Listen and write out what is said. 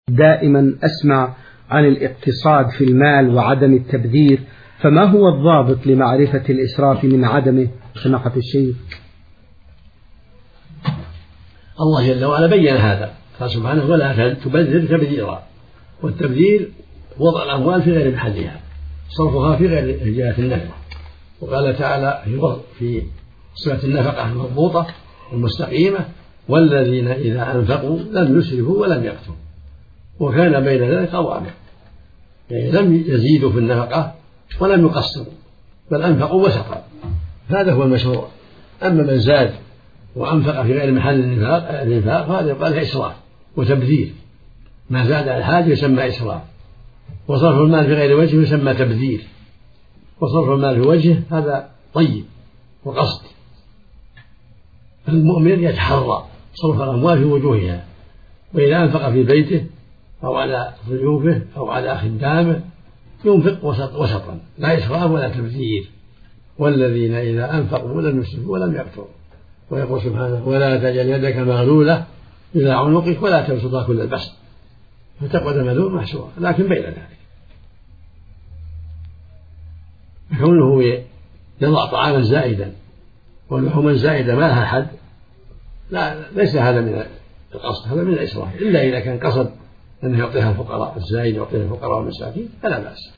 دائما أسمع عن الاقتصاد في المال وعدم التبذير، فما هو الضابط لمعرفة الإسراف من عدمه سماحة الشيخ؟ الله جل وعلا بين هذا، قال سبحانه: ولا تبذر تبذيرا. والتبذير وضع الأموال في غير محلها، صرفها في غير جهة النفقة. وقال تعالى في صفة النفقة المضبوطة المستقيمة: والذين إذا أنفقوا لم يسرفوا ولم يقتروا وكان بين ذلك قواما. يعني لم يزيدوا في النفقة ولم يقصروا بل أنفقوا وسطا، هذا هو المشروع. أما من زاد وأنفق في غير محل الإنفاق فهذا يقال إسراف وتبذير. ما زاد على الحاجة يسمى إسراف، وصرف المال في غير وجه يسمى تبذير، وصرف المال في وجهه هذا طيب وقصد. المؤمن يتحرى صرف الأموال في وجوهها، وإذا أنفق في بيته أو على ضيوفه أو على خدامه ينفق وسطا، لا إسراف ولا تبذير. والذين إذا أنفقوا لم يسرفوا ولم يقتروا. ويقول سبحانه: ولا تجعل يدك مغلولة إلى عنقك ولا تبسطها كل البسط فتقعد مذموما محسورا. لكن بين ذلك كونه يضع طعاما زائدا ولحوما زائدة ما لها حد، ليس هذا من القصد، هذا من الإسراف، إلا إذا كان قصد أنه يعطيها الفقراء الزائد، يعطيها الفقراء والمساكين فلا بأس.